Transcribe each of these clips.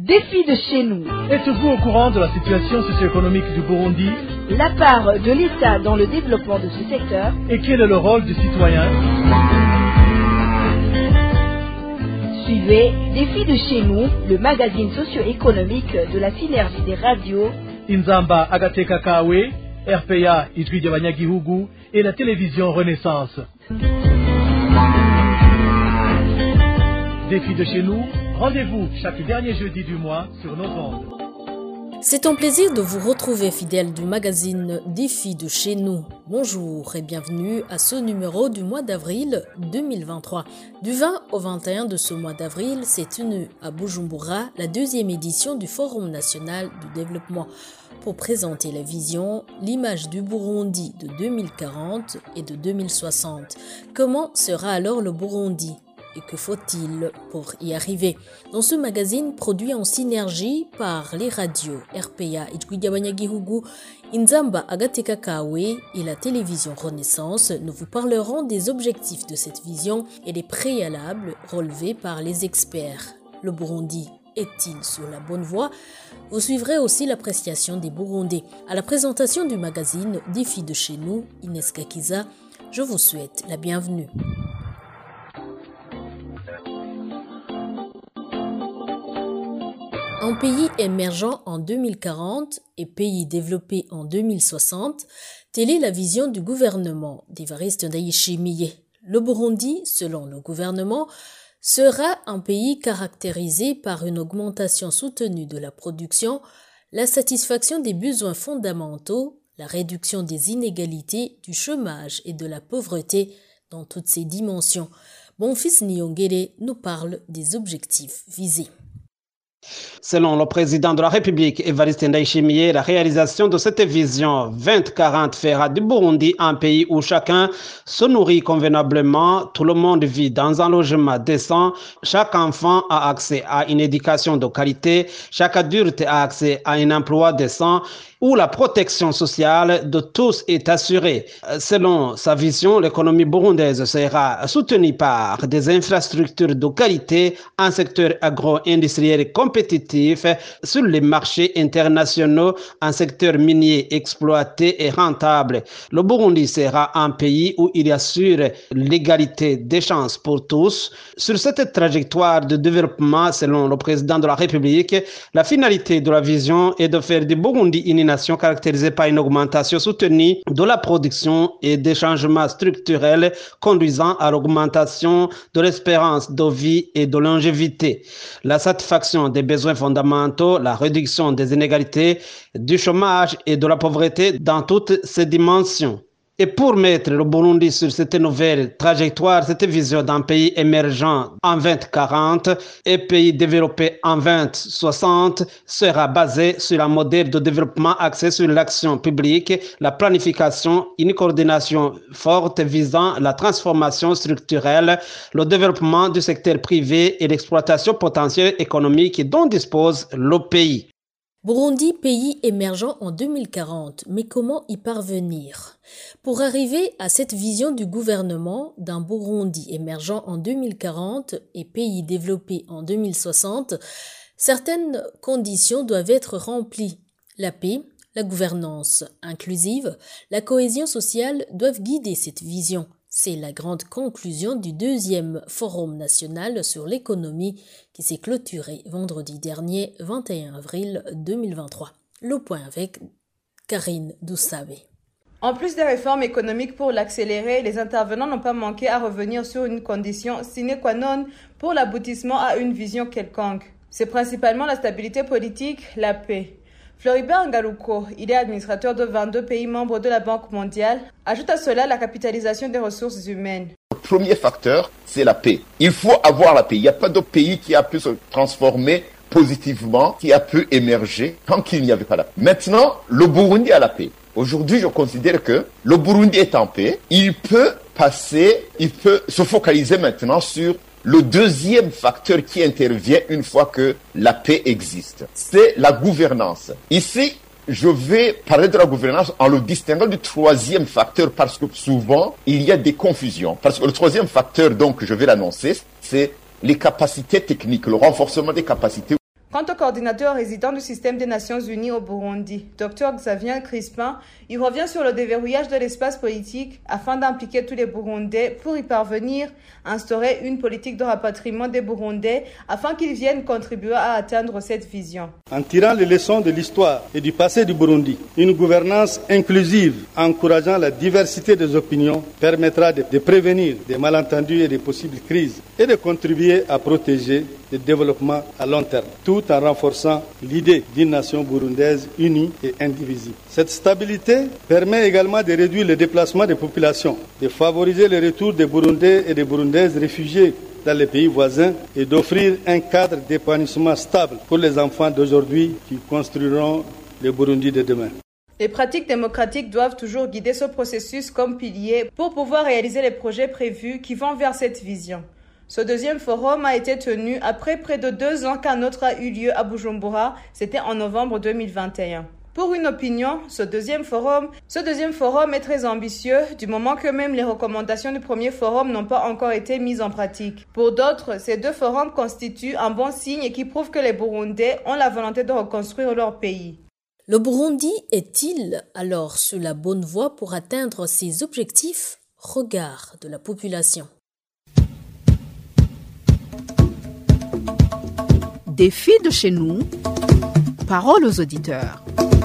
Défi de chez nous. Êtes-vous au courant de la situation socio-économique du Burundi? La part de l'État dans le développement de ce secteur. Et quel est le rôle du citoyen? Suivez Défi de chez nous, le magazine socio-économique de la synergie des radios Inzamba Agateka Kawe, RPA Ijwi ry'Abanyagihugu et la télévision Renaissance. Défi de chez nous, rendez-vous chaque dernier jeudi du mois sur nos ondes. C'est un plaisir de vous retrouver, fidèles du magazine Défi de chez nous. Bonjour et bienvenue à ce numéro du mois d'avril 2023. Du 20 au 21 de ce mois d'avril s'est tenue à Bujumbura la deuxième édition du Forum national du développement pour présenter la vision, l'image du Burundi de 2040 et de 2060. Comment sera alors le Burundi ? Et que faut-il pour y arriver? Dans ce magazine produit en synergie par les radios RPA Ijwi ry'Abanyagihugu, Inzamba Agateka Kawe et la télévision Renaissance, nous vous parlerons des objectifs de cette vision et des préalables relevés par les experts. Le Burundi est-il sur la bonne voie? Vous suivrez aussi l'appréciation des Burundais. À la présentation du magazine Défi de chez nous, Inès Kakiza, je vous souhaite la bienvenue. Un pays émergent en 2040 et pays développé en 2060, telle est la vision du gouvernement d'Evariste Ndayishimiye. Le Burundi, selon le gouvernement, sera un pays caractérisé par une augmentation soutenue de la production, la satisfaction des besoins fondamentaux, la réduction des inégalités, du chômage et de la pauvreté dans toutes ses dimensions. Bonfils Nyongere nous parle des objectifs visés. Selon le président de la République, Evariste Ndayishimiye, la réalisation de cette vision 2040 fera du Burundi un pays où chacun se nourrit convenablement, tout le monde vit dans un logement décent, chaque enfant a accès à une éducation de qualité, chaque adulte a accès à un emploi décent, où la protection sociale de tous est assurée. Selon sa vision, l'économie burundaise sera soutenue par des infrastructures de qualité, un secteur agro-industriel compétitif sur les marchés internationaux, un secteur minier exploité et rentable. Le Burundi sera un pays où il assure l'égalité des chances pour tous. Sur cette trajectoire de développement, selon le président de la République, la finalité de la vision est de faire du Burundi une nation caractérisée par une augmentation soutenue de la production et des changements structurels conduisant à l'augmentation de l'espérance de vie et de longévité, la satisfaction des besoins fondamentaux, la réduction des inégalités, du chômage et de la pauvreté dans toutes ses dimensions. Et pour mettre le Burundi sur cette nouvelle trajectoire, cette vision d'un pays émergent en 2040 et pays développé en 2060 sera basée sur un modèle de développement axé sur l'action publique, la planification, une coordination forte visant la transformation structurelle, le développement du secteur privé et l'exploitation potentielle économique dont dispose le pays. Burundi, pays émergent en 2040, mais comment y parvenir? Pour arriver à cette vision du gouvernement d'un Burundi émergent en 2040 et pays développé en 2060, certaines conditions doivent être remplies. La paix, la gouvernance inclusive, la cohésion sociale doivent guider cette vision. C'est la grande conclusion du deuxième Forum national sur l'économie qui s'est clôturé vendredi dernier, 21 avril 2023. Le point avec Karine Doussabé. En plus des réformes économiques pour l'accélérer, les intervenants n'ont pas manqué à revenir sur une condition sine qua non pour l'aboutissement à une vision quelconque. C'est principalement la stabilité politique, la paix. Floribert Ngaruko, il est administrateur de 22 pays membres de la Banque mondiale, ajoute à cela la capitalisation des ressources humaines. Le premier facteur, c'est la paix. Il faut avoir la paix. Il n'y a pas de pays qui a pu se transformer positivement, qui a pu émerger tant qu'il n'y avait pas la paix. Maintenant, le Burundi a la paix. Aujourd'hui, je considère que le Burundi est en paix. Il peut se focaliser maintenant sur le deuxième facteur qui intervient une fois que la paix existe. C'est la gouvernance. Ici, je vais parler de la gouvernance en le distinguant du troisième facteur parce que souvent, il y a des confusions. Parce que le troisième facteur, donc, je vais l'annoncer, c'est les capacités techniques, le renforcement des capacités. Quant au coordinateur résident du système des Nations Unies au Burundi, Dr Xavier Crispin, il revient sur le déverrouillage de l'espace politique afin d'impliquer tous les Burundais pour y parvenir, instaurer une politique de rapatriement des Burundais afin qu'ils viennent contribuer à atteindre cette vision. En tirant les leçons de l'histoire et du passé du Burundi, une gouvernance inclusive encourageant la diversité des opinions permettra de prévenir des malentendus et des possibles crises et de contribuer à protéger le développement à long terme, tout en renforçant l'idée d'une nation burundaise unie et indivisible. Cette stabilité permet également de réduire le déplacement des populations, de favoriser le retour des Burundais et des Burundaises réfugiés dans les pays voisins et d'offrir un cadre d'épanouissement stable pour les enfants d'aujourd'hui qui construiront le Burundi de demain. Les pratiques démocratiques doivent toujours guider ce processus comme pilier pour pouvoir réaliser les projets prévus qui vont vers cette vision. Ce deuxième forum a été tenu après près de 2 ans qu'un autre a eu lieu à Bujumbura, c'était en novembre 2021. Pour une opinion, ce deuxième forum est très ambitieux du moment que même les recommandations du premier forum n'ont pas encore été mises en pratique. Pour d'autres, ces 2 forums constituent un bon signe et qui prouve que les Burundais ont la volonté de reconstruire leur pays. Le Burundi est-il alors sur la bonne voie pour atteindre ses objectifs? Regard de la population. Défi de chez nous, parole aux auditeurs.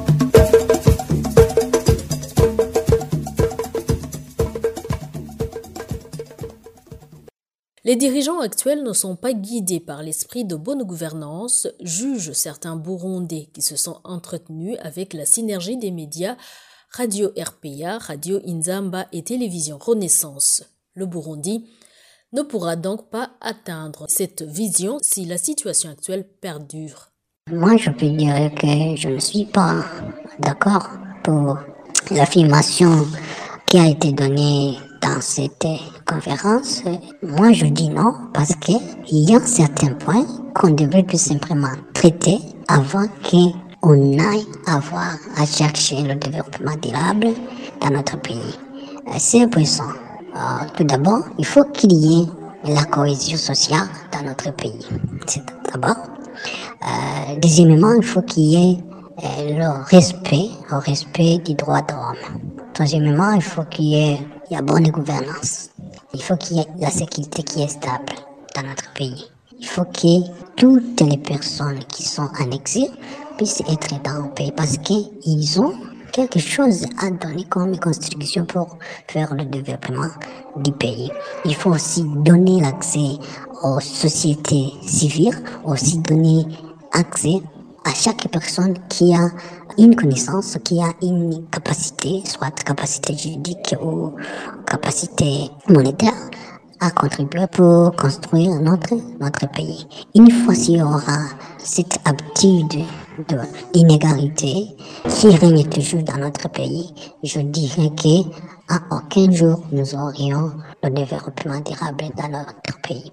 Les dirigeants actuels ne sont pas guidés par l'esprit de bonne gouvernance, jugent certains Burundais qui se sont entretenus avec la synergie des médias Radio RPA, Radio Inzamba et Télévision Renaissance. Le Burundi ne pourra donc pas atteindre cette vision si la situation actuelle perdure. Moi, je peux dire que je ne suis pas d'accord pour l'affirmation qui a été donnée dans cette conférence. Moi, je dis non parce qu'il y a certains points qu'on devrait tout simplement traiter avant qu'on aille avoir à chercher le développement durable dans notre pays. C'est important. Tout d'abord, il faut qu'il y ait la cohésion sociale dans notre pays. C'est d'abord. Deuxièmement, il faut qu'il y ait le respect du droit de l'homme. Troisièmement, il faut qu'il y ait la bonne gouvernance. Il faut qu'il y ait la sécurité qui est stable dans notre pays. Il faut que toutes les personnes qui sont en exil puissent être dans le pays parce qu'ils ont quelque chose à donner comme contribution pour faire le développement du pays. Il faut aussi donner l'accès aux sociétés civiles, aussi donner accès à chaque personne qui a une connaissance, qui a une capacité, soit capacité juridique ou capacité monétaire, à contribuer pour construire notre pays. Une fois qu'il y aura cette habitude d'inégalité qui règne toujours dans notre pays, je dirais qu'à aucun jour nous aurions le développement durable dans notre pays.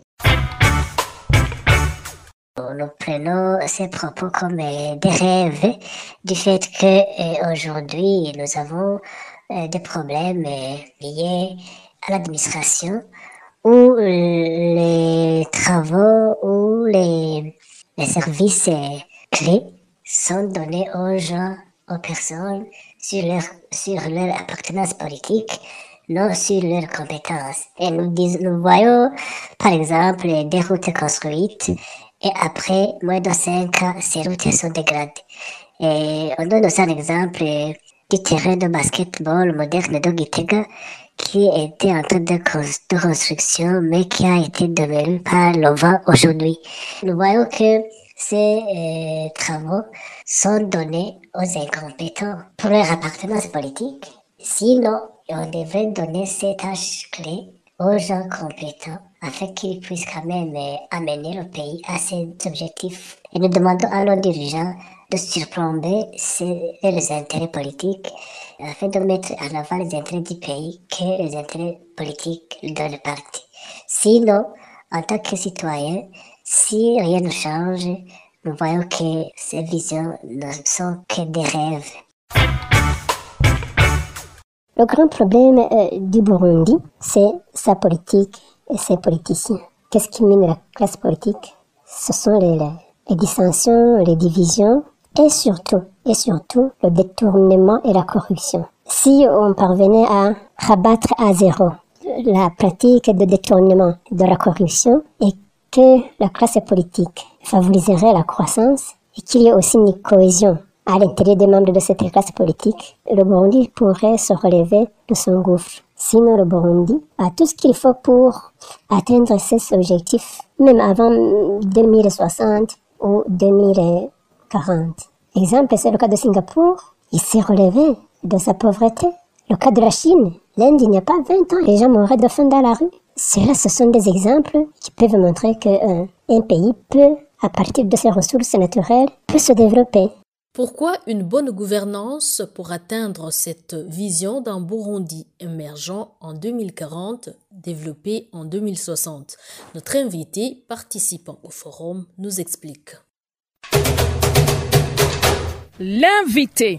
Nous prenons ces propos comme des rêves du fait que aujourd'hui nous avons des problèmes liés à l'administration où les travaux ou les services clés sont donnés aux gens, aux personnes sur leur appartenance politique, non sur leurs compétences. Et nous voyons par exemple des routes construites et après moins de 5 ans, ces routes sont dégradées. Et on donne aussi un exemple du terrain de basketball moderne de Gitega qui était en train de construction mais qui a été devenu par le vent aujourd'hui. Nous voyons que ces travaux sont donnés aux incompétents pour leur appartenance politique. Sinon, on devrait donner ces tâches clés aux gens compétents afin qu'ils puissent quand même amener le pays à ses objectifs. Et nous demandons à nos dirigeants de surplomber les intérêts politiques afin de mettre en avant les intérêts du pays que les intérêts politiques de le parti. Sinon, en tant que citoyens, si rien ne change, nous voyons que ces visions ne sont que des rêves. Le grand problème du Burundi, c'est sa politique et ses politiciens. Qu'est-ce qui mine la classe politique? Ce sont les dissensions, les divisions et surtout le détournement et la corruption. Si on parvenait à rabattre à zéro la pratique de détournement de la corruption et que la classe politique favoriserait la croissance et qu'il y ait aussi une cohésion à l'intérieur des membres de cette classe politique, le Burundi pourrait se relever de son gouffre. Sinon, le Burundi a tout ce qu'il faut pour atteindre ses objectifs, même avant 2060 ou 2040. Exemple, c'est le cas de Singapour. Il s'est relevé de sa pauvreté. Le cas de la Chine. L'Inde, il n'y a pas 20 ans, les gens mouraient de faim dans la rue. Cela, ce sont des exemples qui peuvent montrer qu'un pays peut, à partir de ses ressources naturelles, peut se développer. Pourquoi une bonne gouvernance pour atteindre cette vision d'un Burundi émergent en 2040, développé en 2060? Notre invité participant au forum nous explique. L'invité.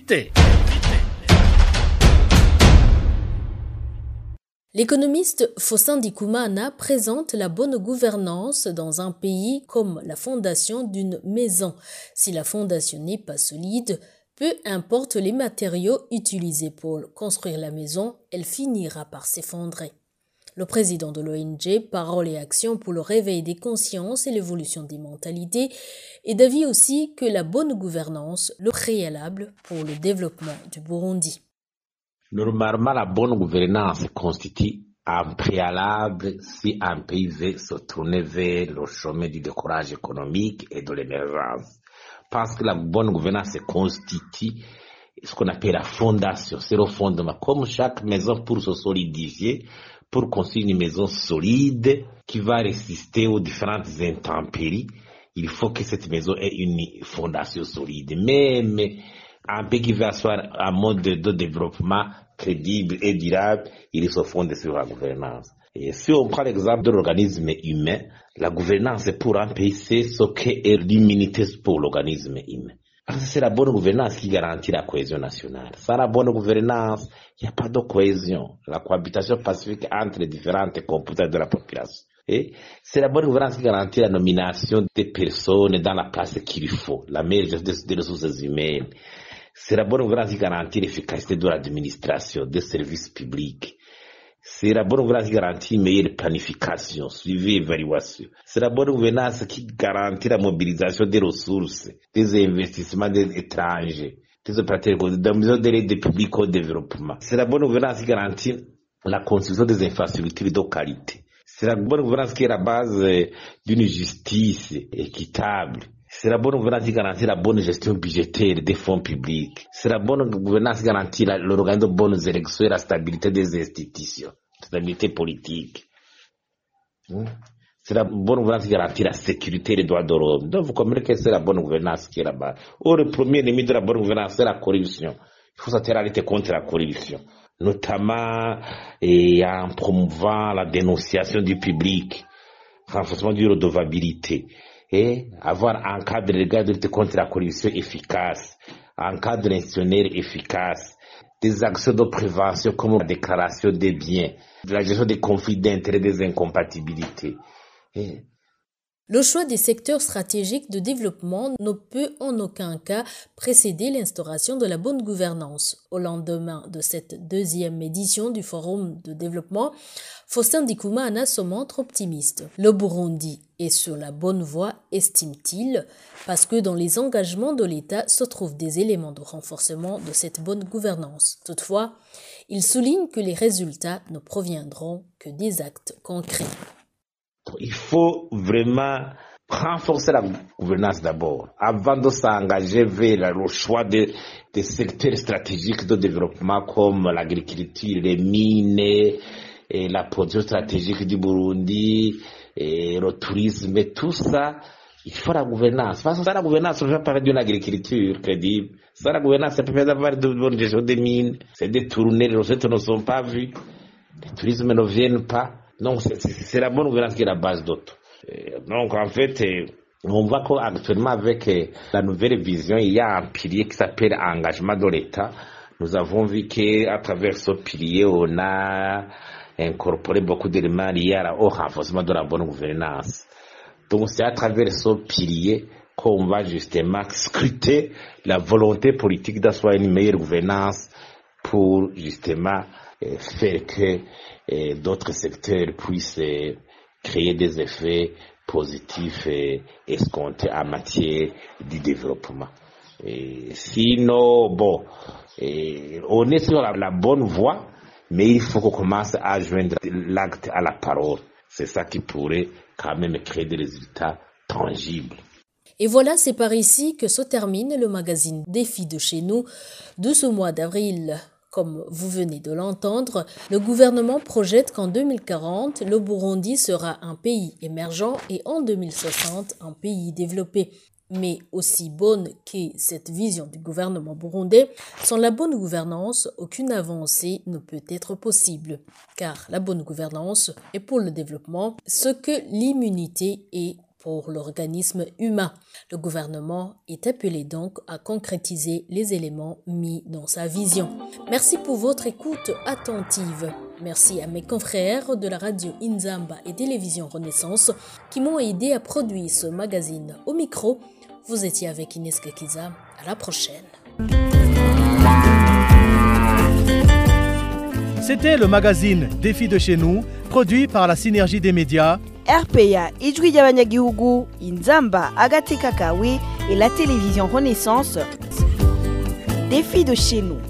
L'économiste Faustin Ndikoumana présente la bonne gouvernance dans un pays comme la fondation d'une maison. Si la fondation n'est pas solide, peu importe les matériaux utilisés pour construire la maison, elle finira par s'effondrer. Le président de l'ONG Paroles et Actions pour le réveil des consciences et l'évolution des mentalités est d'avis aussi que la bonne gouvernance est le préalable pour le développement du Burundi. Normalement, la bonne gouvernance constitue un préalable si un pays veut se tourner vers le chemin du décollage économique et de l'émergence. Parce que la bonne gouvernance constitue ce qu'on appelle la fondation, c'est le fondement. Comme chaque maison pour se solidifier, pour construire une maison solide qui va résister aux différentes intempéries, il faut que cette maison ait une fondation solide. Même un pays qui veut asseoir un mode de développement crédible et durable, il se fonde sur la gouvernance. Et si on prend l'exemple de l'organisme humain, la gouvernance pour un pays, c'est ce qu'est l'immunité pour l'organisme humain. Parce que c'est la bonne gouvernance qui garantit la cohésion nationale. Sans la bonne gouvernance, il n'y a pas de cohésion, la cohabitation pacifique entre les différentes composantes de la population. Et c'est la bonne gouvernance qui garantit la nomination des personnes dans la place qu'il faut, la meilleure gestion des ressources humaines. C'est la bonne gouvernance qui garantit l'efficacité de l'administration, des services publics. C'est la bonne gouvernance qui garantit une meilleure planification, suivi et évaluation. C'est la bonne gouvernance qui garantit la mobilisation des ressources, des investissements étrangers, des opérateurs de mesures de l'aide publique au développement. C'est la bonne gouvernance qui garantit la construction des infrastructures de qualité. C'est la bonne gouvernance qui est la base d'une justice équitable. C'est la bonne gouvernance qui garantit la bonne gestion budgétaire des fonds publics. C'est la bonne gouvernance qui garantit l'organisation de bonnes élections et la stabilité des institutions, la stabilité politique. C'est la bonne gouvernance qui garantit la sécurité et les droits de l'homme. Donc vous comprenez que c'est la bonne gouvernance qui est là-bas. Or, le premier ennemi de la bonne gouvernance, c'est la corruption. Il faut s'atteler à lutter contre la corruption, notamment en promouvant la dénonciation du public, renforcement de redevabilité. Et avoir un cadre légal de lutte contre la corruption efficace, un cadre institutionnel efficace, des actions de prévention comme la déclaration des biens, de la gestion des conflits d'intérêts, des incompatibilités. Le choix des secteurs stratégiques de développement ne peut en aucun cas précéder l'instauration de la bonne gouvernance. Au lendemain de cette deuxième édition du Forum de développement, Faustin Ndikoumana se montre optimiste. Le Burundi est sur la bonne voie, estime-t-il, parce que dans les engagements de l'État se trouvent des éléments de renforcement de cette bonne gouvernance. Toutefois, il souligne que les résultats ne proviendront que des actes concrets. Il faut vraiment renforcer la gouvernance d'abord, avant de s'engager vers le choix des secteurs stratégiques de développement comme l'agriculture, les mines, et la production stratégique du Burundi, et le tourisme, et tout ça. Il faut la gouvernance. Sans la gouvernance, on ne peut pas parler d'une agriculture crédible. Sans la gouvernance, ça peut pas avoir de bonne gestion des mines. C'est détourné, les recettes ne sont pas vues. Les tourismes ne viennent pas. Donc, c'est la bonne gouvernance qui est la base d'autres. Donc, en fait, on voit qu'actuellement, avec la nouvelle vision, il y a un pilier qui s'appelle engagement de l'État. Nous avons vu qu'à travers ce pilier, on a incorporé beaucoup d'éléments liés au renforcement de la bonne gouvernance. Donc c'est à travers ce pilier qu'on va justement scruter la volonté politique d'asseoir une meilleure gouvernance pour justement faire que d'autres secteurs puissent créer des effets positifs et escomptés en matière du développement. Sinon, bon, on est sur la bonne voie, mais il faut qu'on commence à joindre l'acte à la parole. C'est ça qui pourrait quand même créer des résultats tangibles. Et voilà, c'est par ici que se termine le magazine Défi de chez nous de ce mois d'avril. Comme vous venez de l'entendre, le gouvernement projette qu'en 2040, le Burundi sera un pays émergent et en 2060, un pays développé. Mais aussi bonne qu'est cette vision du gouvernement burundais, sans la bonne gouvernance, aucune avancée ne peut être possible. Car la bonne gouvernance est pour le développement ce que l'immunité est pour l'organisme humain. Le gouvernement est appelé donc à concrétiser les éléments mis dans sa vision. Merci pour votre écoute attentive. Merci à mes confrères de la radio Inzamba et Télévision Renaissance qui m'ont aidé à produire ce magazine. Au micro, vous étiez avec Inès Kekiza. À la prochaine. C'était le magazine Défi de chez nous, produit par la Synergie des médias, RPA Ijwi ry'Abanyagihugu, Inzamba Agateka Kawe et la télévision Renaissance. Défi de chez nous.